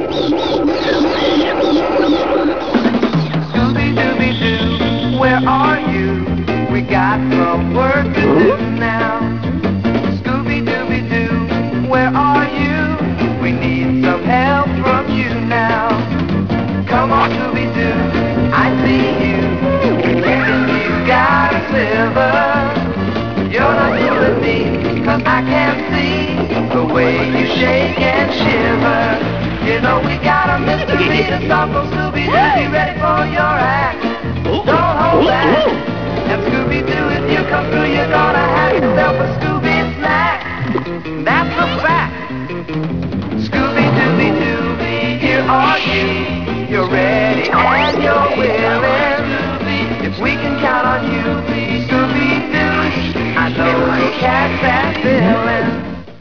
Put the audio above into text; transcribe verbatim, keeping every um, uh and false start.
Scooby-Dooby-Doo, where are you? We got some work to do now. Scooby-Dooby-Doo, where are you? We need some help from you now. Come on, Scooby-Doo, I see you. Reckon you got a sliver. You're not fooling me, cause I can see the way you shake and shiver. You know we got a mystery to solve, so Scooby-Doo, be ready for your act. Don't hold back. And Scooby-Doo, if you come through, you're gonna have yourself a Scooby snack. That's a fact. Scooby-Dooby-Doo, here are you. You're ready and you're willing. If we can count on you, Scooby-Doo, I know you'll catch that feeling.